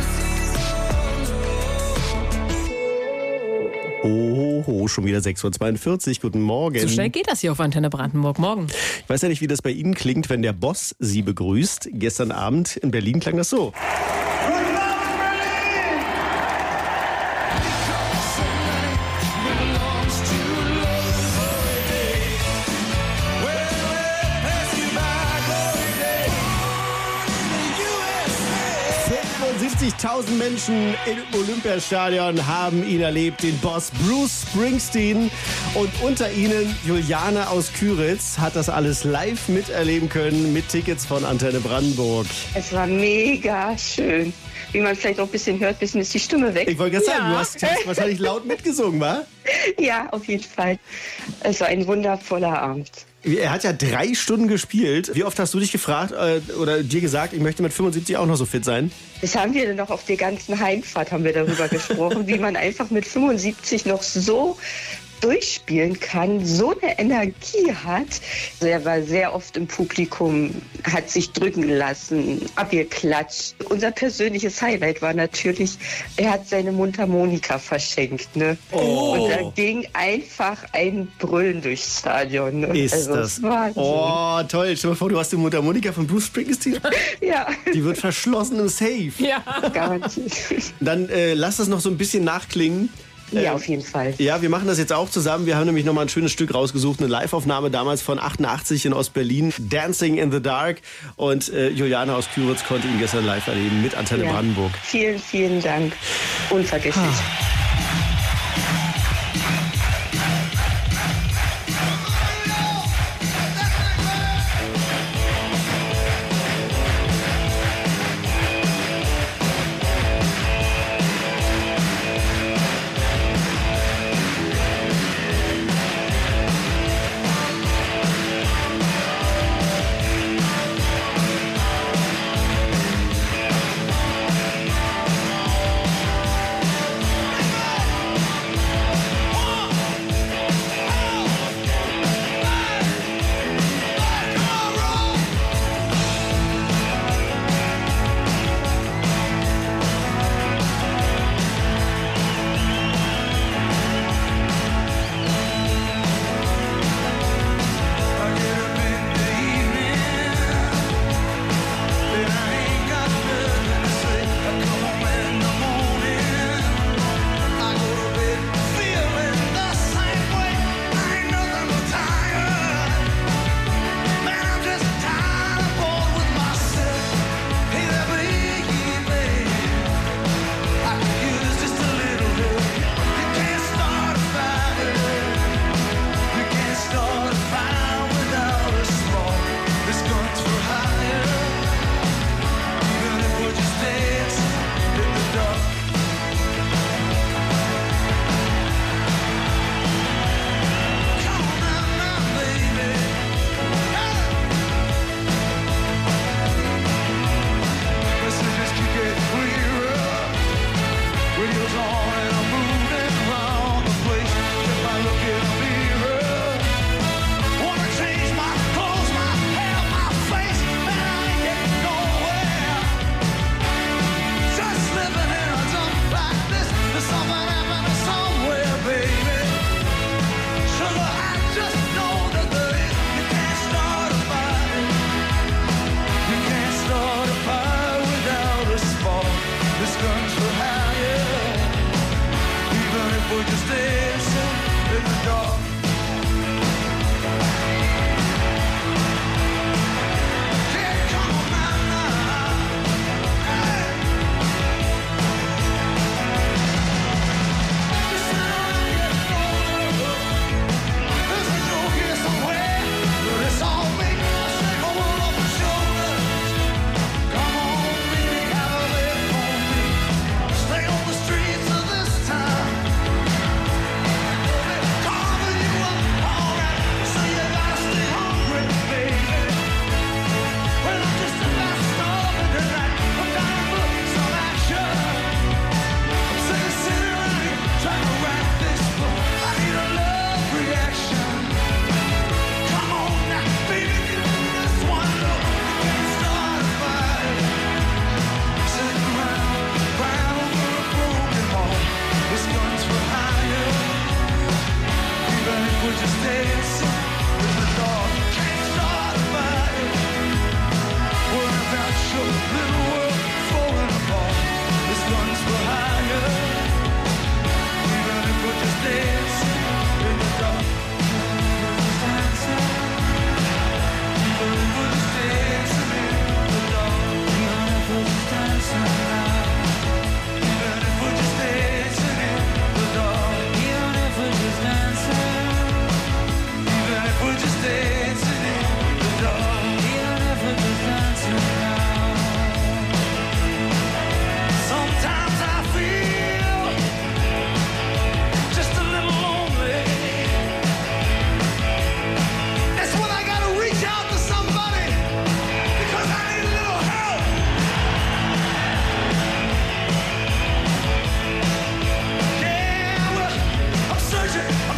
Oh, schon wieder 6:42 Uhr. Guten Morgen. So schnell geht das hier auf Antenne Brandenburg. Morgen. Ich weiß ja nicht, wie das bei Ihnen klingt, wenn der Boss Sie begrüßt. Gestern Abend in Berlin klang das so. Tausend Menschen im Olympiastadion haben ihn erlebt, den Boss Bruce Springsteen. Und unter ihnen Juliane aus Küritz hat das alles live miterleben können mit Tickets von Antenne Brandenburg. Es war mega schön. Wie man vielleicht auch ein bisschen hört, bisschen ist die Stimme weg. Ich wollte gerade sagen, du hast wahrscheinlich laut mitgesungen, wa? Ja, auf jeden Fall. Es war ein wundervoller Abend. Er hat ja 3 Stunden gespielt. Wie oft hast du dich gefragt oder dir gesagt, ich möchte mit 75 auch noch so fit sein? Das haben wir noch auf der ganzen Heimfahrt haben wir darüber gesprochen, wie man einfach mit 75 noch so durchspielen kann, so eine Energie hat. Er war sehr oft im Publikum, hat sich drücken lassen, abgeklatscht. Unser persönliches Highlight war natürlich, er hat seine Mundharmonika verschenkt. Ne? Oh. Und da ging einfach ein Brüllen durchs Stadion. Ne? Ist also, das? Oh, toll. Stell dir mal vor, du hast die Mundharmonika von Bruce Springsteen. Ja. Die wird verschlossen im Safe. Ja. Garantiert. Dann lass das noch so ein bisschen nachklingen. Ja, auf jeden Fall. Ja, wir machen das jetzt auch zusammen. Wir haben nämlich nochmal ein schönes Stück rausgesucht. Eine Live-Aufnahme damals von 88 in Ostberlin. Dancing in the Dark. Und Juliane aus Küritz konnte ihn gestern live erleben mit Antenne Brandenburg. Vielen, vielen Dank. Unvergesslich.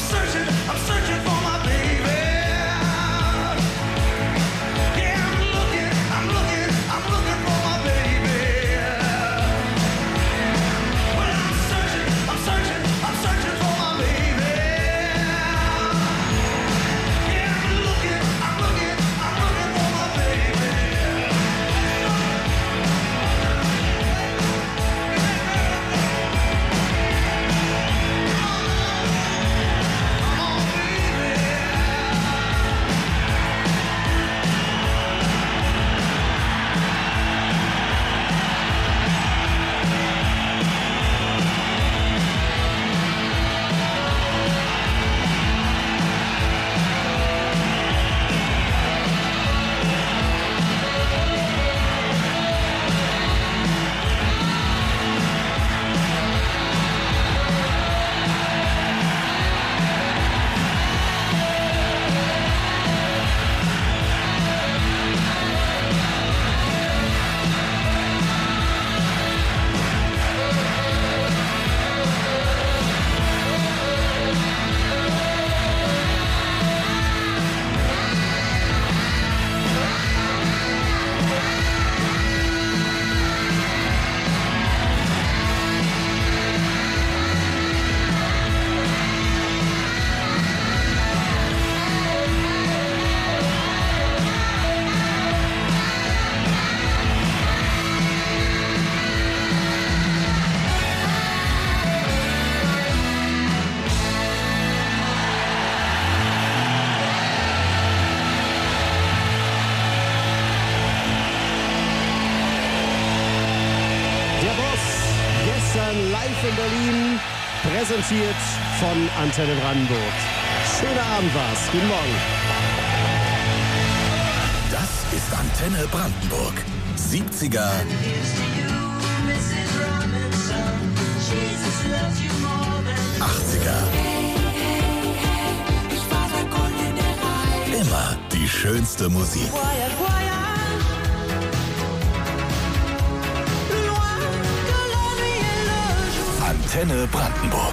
in Berlin, präsentiert von Antenne Brandenburg. Schöner Abend war's. Guten Morgen. Das ist Antenne Brandenburg. 70er. 80er. Immer die schönste Musik. Antenne Brandenburg.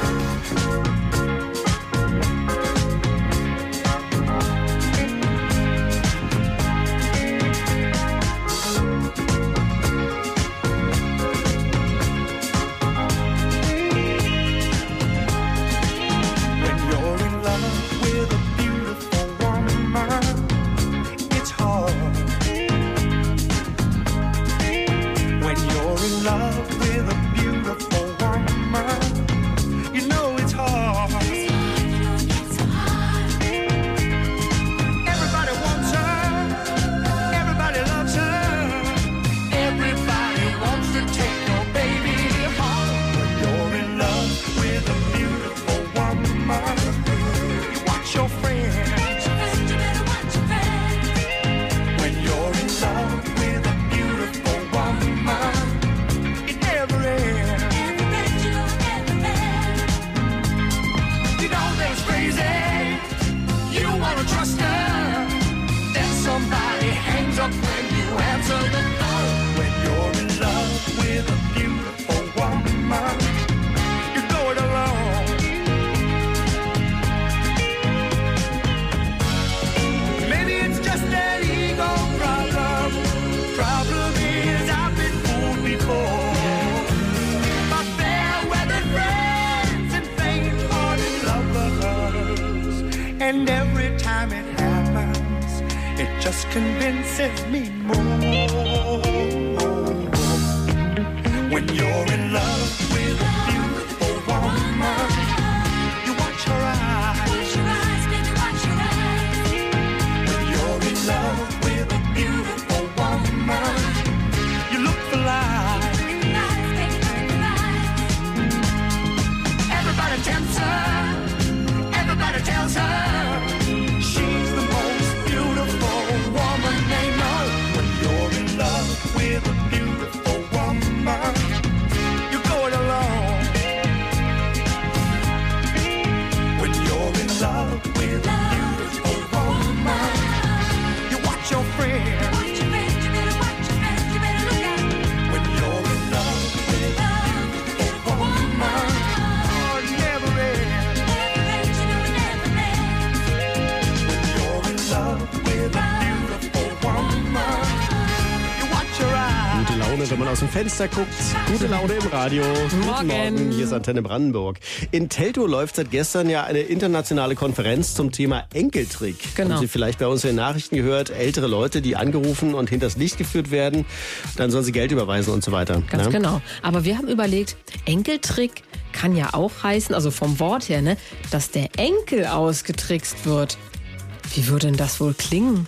And every time it happens, it just convinces me more. When you're in love with a beautiful woman, you watch her eyes. Baby, watch your eyes. When you're in love with a beautiful woman, you look for life. Everybody tempts her. Everybody tells her she's the most beautiful woman they know. When you're in love with a beautiful woman, you go it alone. When you're in love with a beautiful woman, you watch your friends. You better watch your friends, you better look at them. When you're in love with a beautiful woman, oh, it never ends. wenn man aus dem Fenster guckt. Gute Laune im Radio. Guten Morgen. Hier ist Antenne Brandenburg. In Teltow läuft seit gestern ja eine internationale Konferenz zum Thema Enkeltrick. Genau. Haben Sie vielleicht bei uns in den Nachrichten gehört, ältere Leute, die angerufen und hinters Licht geführt werden, dann sollen sie Geld überweisen und so weiter. Ganz genau. Aber wir haben überlegt, Enkeltrick kann ja auch heißen, also vom Wort her, ne, dass der Enkel ausgetrickst wird. Wie würde denn das wohl klingen?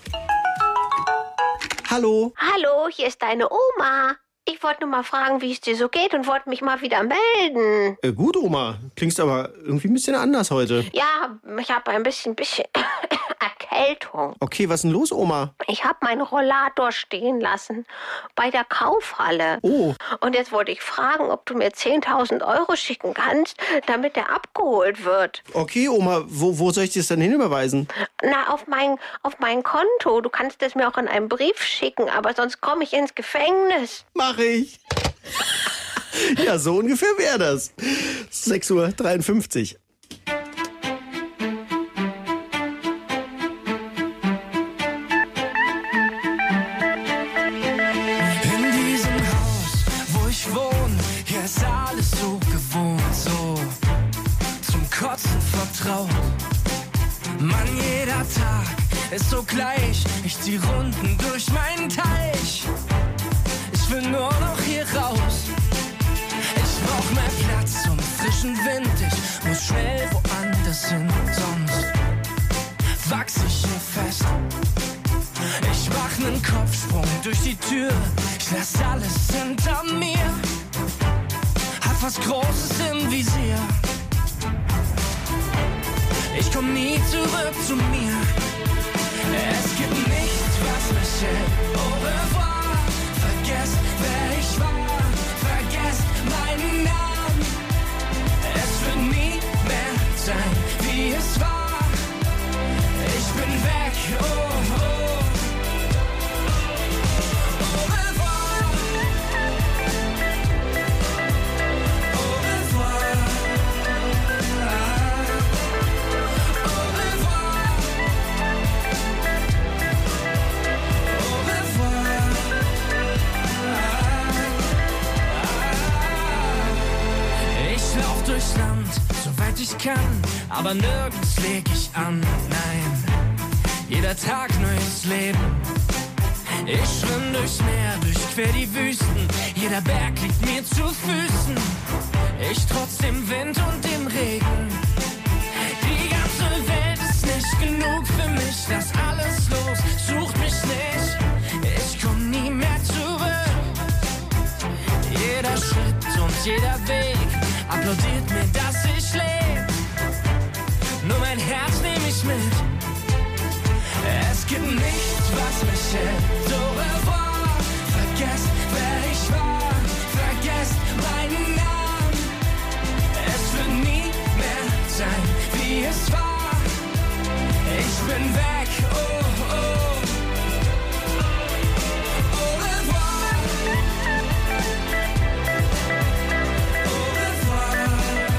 Hallo. Hallo, hier ist deine Oma. Ich wollte nur mal fragen, wie es dir so geht und wollte mich mal wieder melden. Gut, Oma. Klingst aber irgendwie ein bisschen anders heute. Ja, ich habe ein bisschen Erkältung. Okay, was ist denn los, Oma? Ich habe meinen Rollator stehen lassen bei der Kaufhalle. Oh. Und jetzt wollte ich fragen, ob du mir 10.000 € schicken kannst, damit der abgeholt wird. Okay, Oma, wo soll ich das denn hinüberweisen? Na, auf mein Konto. Du kannst es mir auch in einem Brief schicken, aber sonst komme ich ins Gefängnis. Mach ich. Ja, so ungefähr wäre das. 6:53 Uhr. In diesem Haus, wo ich wohne, hier ist alles so gewohnt, so zum Kotzen vertraut. Mann, jeder Tag ist so gleich, ich zieh Runden durch meinen Teich. Ich will nur noch hier raus. Ich brauch mehr Platz und frischen Wind. Ich muss schnell woanders hin, sonst wachs ich hier fest. Ich mach nen Kopfsprung durch die Tür. Ich lass alles hinter mir. Hab was Großes im Visier. Ich komm nie zurück zu mir. Es gibt nichts, was mich hält. Au revoir. Vergesst, wer ich war, vergesst meinen Namen. Es wird nie mehr sein, wie es war. Ich bin weg, oh, oh. Au revoir. Au revoir. Au revoir. Au revoir. Ich lauf durchs Land, soweit ich kann, aber nirgends leg ich an, nein. Jeder Tag neues Leben. Ich schwimm durchs Meer, durchquer die Wüsten. Jeder Berg liegt mir zu Füßen. Ich trotz dem Wind und dem Regen. Die ganze Welt ist nicht genug für mich. Lass alles los, sucht mich nicht. Ich komm nie mehr zurück. Jeder Schritt und jeder Weg applaudiert mir, dass ich lebe. Nur mein Herz nehm ich mit. Es gibt nichts, was mich hält. Au revoir. Vergesst, wer ich war. Vergesst meinen Namen. Es wird nie mehr sein, wie es war. Ich bin weg, oh, oh. Au revoir. Au revoir.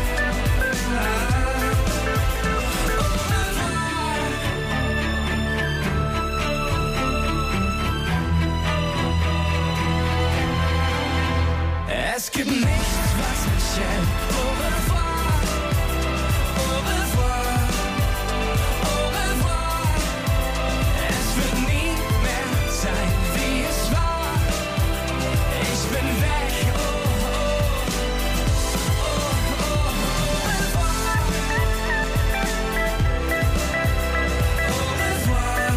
Es gibt nichts, was mich hält. Au revoir. Au revoir. Au revoir. Es wird nie mehr sein, wie es war. Ich bin weg. Oh, oh. Oh, oh. Au revoir. Au revoir.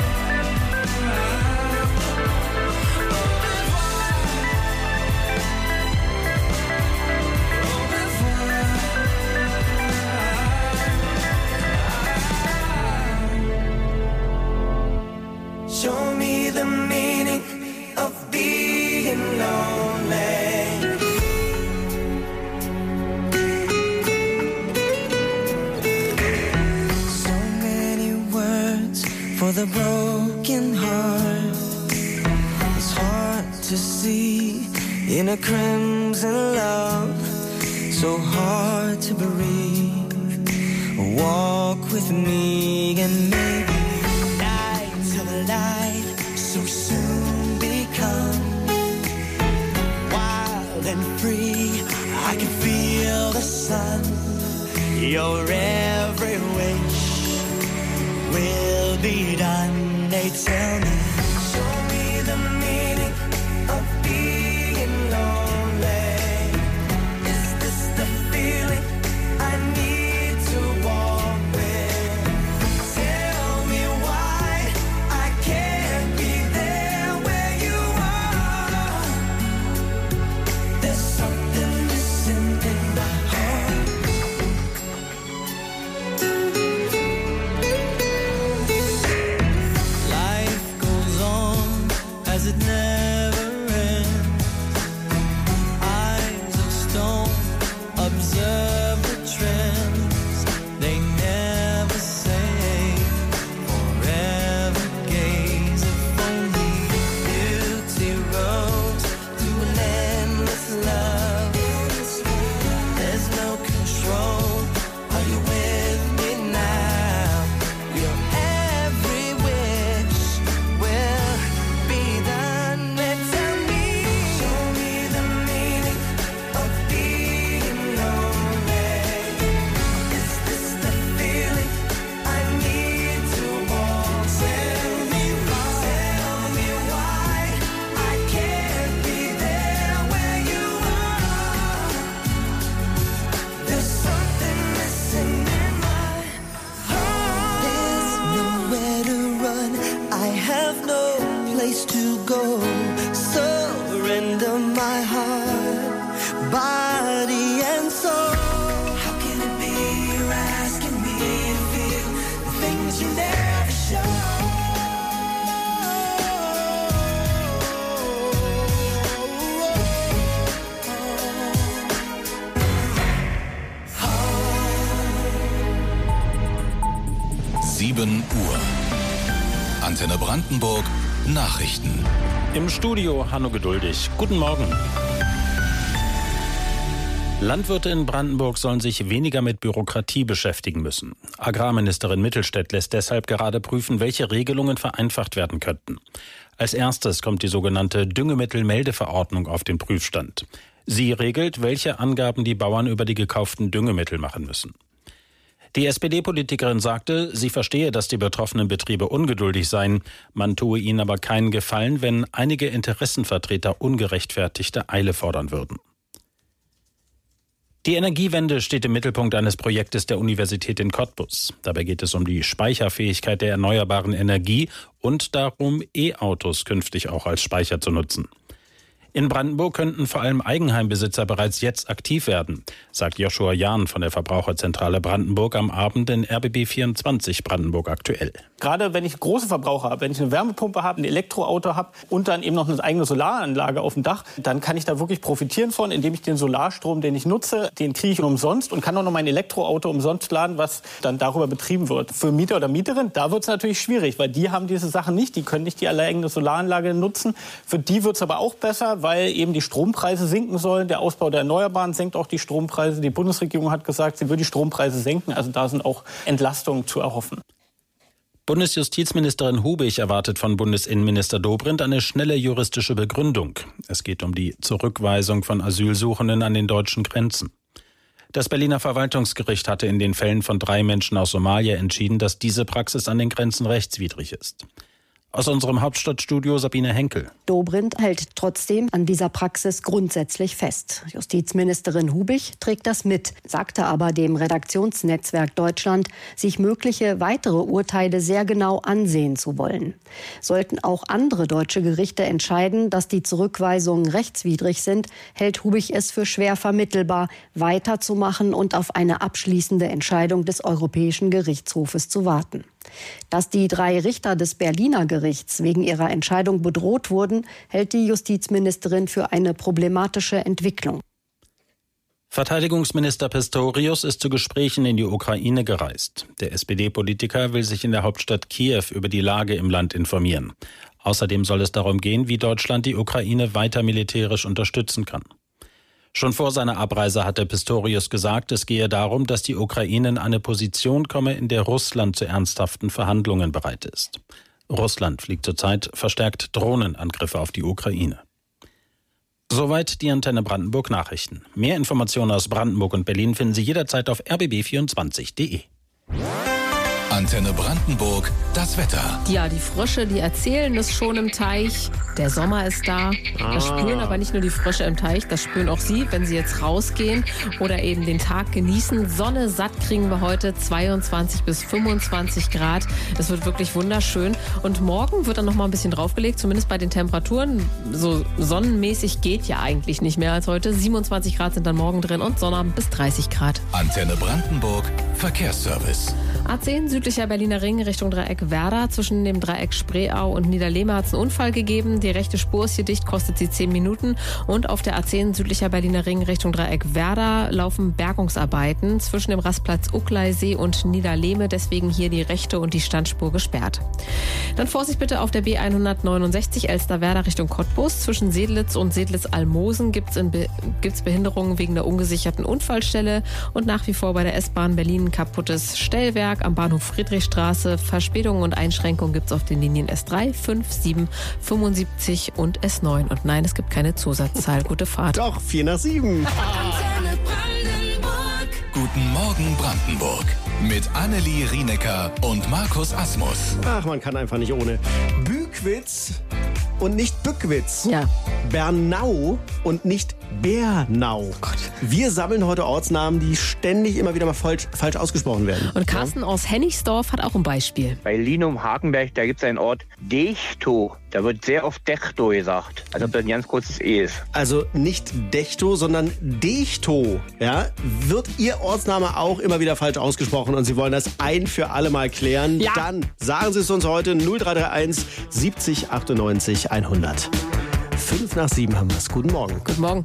Show me the meaning of being lonely. So many words for the broken heart. It's hard to see in a crimson love. So hard to breathe. Walk with me and maybe light till the light so soon become Your every wish will be done. They tell me, show me the meaning of being lonely. Is this the feeling I need to walk with? Tell me why I can't be there where you are. There's something missing in my heart. Life goes on as it never ends. Eyes of stone observe the trends. They never say forever gaze. If only beauty rose to an endless love. There's no control. Are you with me now? Your every wish will be done. Tell me, show me the meaning of being lonely. Is this the feeling I need to walk? Tell me why I can't be there where you are. There's something missing in my heart. There's nowhere to run. I have no place to go. Surrender my heart, body and soul. How can it be you're asking me to feel the things you never show? Sieben Uhr. Antenne Brandenburg. Nachrichten. Im Studio Hanno Geduldig. Guten Morgen. Landwirte in Brandenburg sollen sich weniger mit Bürokratie beschäftigen müssen. Agrarministerin Mittelstädt lässt deshalb gerade prüfen, welche Regelungen vereinfacht werden könnten. Als erstes kommt die sogenannte Düngemittelmeldeverordnung auf den Prüfstand. Sie regelt, welche Angaben die Bauern über die gekauften Düngemittel machen müssen. Die SPD-Politikerin sagte, sie verstehe, dass die betroffenen Betriebe ungeduldig seien. Man tue ihnen aber keinen Gefallen, wenn einige Interessenvertreter ungerechtfertigte Eile fordern würden. Die Energiewende steht im Mittelpunkt eines Projektes der Universität in Cottbus. Dabei geht es um die Speicherfähigkeit der erneuerbaren Energie und darum, E-Autos künftig auch als Speicher zu nutzen. In Brandenburg könnten vor allem Eigenheimbesitzer bereits jetzt aktiv werden, sagt Joshua Jahn von der Verbraucherzentrale Brandenburg am Abend in RBB 24 Brandenburg aktuell. Gerade wenn ich große Verbraucher habe, wenn ich eine Wärmepumpe habe, ein Elektroauto habe und dann eben noch eine eigene Solaranlage auf dem Dach, dann kann ich da wirklich profitieren von, indem ich den Solarstrom, den ich nutze, den kriege ich umsonst und kann auch noch mein Elektroauto umsonst laden, was dann darüber betrieben wird. Für Mieter oder Mieterin, da wird es natürlich schwierig, weil die haben diese Sachen nicht, die können nicht die eigene Solaranlage nutzen. Für die wird es aber auch besser, weil eben die Strompreise sinken sollen. Der Ausbau der Erneuerbaren senkt auch die Strompreise. Die Bundesregierung hat gesagt, sie will die Strompreise senken. Also da sind auch Entlastungen zu erhoffen. Bundesjustizministerin Hubig erwartet von Bundesinnenminister Dobrindt eine schnelle juristische Begründung. Es geht um die Zurückweisung von Asylsuchenden an den deutschen Grenzen. Das Berliner Verwaltungsgericht hatte in den Fällen von 3 Menschen aus Somalia entschieden, dass diese Praxis an den Grenzen rechtswidrig ist. Aus unserem Hauptstadtstudio Sabine Henkel. Dobrindt hält trotzdem an dieser Praxis grundsätzlich fest. Justizministerin Hubig trägt das mit, sagte aber dem Redaktionsnetzwerk Deutschland, sich mögliche weitere Urteile sehr genau ansehen zu wollen. Sollten auch andere deutsche Gerichte entscheiden, dass die Zurückweisungen rechtswidrig sind, hält Hubig es für schwer vermittelbar, weiterzumachen und auf eine abschließende Entscheidung des Europäischen Gerichtshofes zu warten. Dass die 3 Richter des Berliner Gerichts wegen ihrer Entscheidung bedroht wurden, hält die Justizministerin für eine problematische Entwicklung. Verteidigungsminister Pistorius ist zu Gesprächen in die Ukraine gereist. Der SPD-Politiker will sich in der Hauptstadt Kiew über die Lage im Land informieren. Außerdem soll es darum gehen, wie Deutschland die Ukraine weiter militärisch unterstützen kann. Schon vor seiner Abreise hatte Pistorius gesagt, es gehe darum, dass die Ukraine in eine Position komme, in der Russland zu ernsthaften Verhandlungen bereit ist. Russland fliegt zurzeit verstärkt Drohnenangriffe auf die Ukraine. Soweit die Antenne Brandenburg Nachrichten. Mehr Informationen aus Brandenburg und Berlin finden Sie jederzeit auf rbb24.de. Antenne Brandenburg, das Wetter. Ja, die Frösche, die erzählen es schon im Teich. Der Sommer ist da. Das spüren aber nicht nur die Frösche im Teich, das spüren auch Sie, wenn Sie jetzt rausgehen oder eben den Tag genießen. Sonne satt kriegen wir heute 22 bis 25 Grad. Es wird wirklich wunderschön. Und morgen wird dann noch mal ein bisschen draufgelegt, zumindest bei den Temperaturen. So sonnenmäßig geht ja eigentlich nicht mehr als heute. 27 Grad sind dann morgen drin und Sonnabend bis 30 Grad. Antenne Brandenburg, Verkehrsservice. A10 südlicher Berliner Ring Richtung Dreieck Werder. Zwischen dem Dreieck Spreeau und Niederlehme hat es einen Unfall gegeben. Die rechte Spur ist hier dicht, kostet sie 10 Minuten. Und auf der A10 südlicher Berliner Ring Richtung Dreieck Werder laufen Bergungsarbeiten zwischen dem Rastplatz Uckleisee und Niederlehme. Deswegen hier die rechte und die Standspur gesperrt. Dann Vorsicht bitte auf der B169 Elsterwerda Richtung Cottbus. Zwischen Sedlitz und Sedlitz-Almosen gibt's Behinderungen wegen der ungesicherten Unfallstelle. Und nach wie vor bei der S-Bahn Berlin ein kaputtes Stellwerk am Bahnhof Friedrichstraße. Verspätungen und Einschränkungen gibt es auf den Linien S3, 5, 7, 75 und S9. Und nein, es gibt keine Zusatzzahl. Gute Fahrt. Doch, 4 nach 7. Guten Morgen Brandenburg. Mit Annelie Rienecker und Markus Asmus. Ach, man kann einfach nicht ohne. Bükwitz und nicht Bückwitz. Ja. Bernau und nicht Bernau. Gott. Wir sammeln heute Ortsnamen, die ständig immer wieder mal falsch ausgesprochen werden. Und Carsten aus Hennigsdorf hat auch ein Beispiel. Bei Linum-Hakenberg, da gibt es einen Ort, Dechtow. Da wird sehr oft Dechtow gesagt, als ob das ein ganz kurzes E ist. Also nicht Dechtow, sondern Dechtow. Ja? Wird Ihr Ortsname auch immer wieder falsch ausgesprochen und Sie wollen das ein für alle Mal klären? Ja. Dann sagen Sie es uns heute 0331 70 98 100. 5 nach 7 haben wir es. Guten Morgen. Guten Morgen.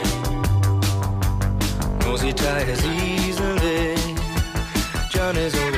Knows he tires easily. John is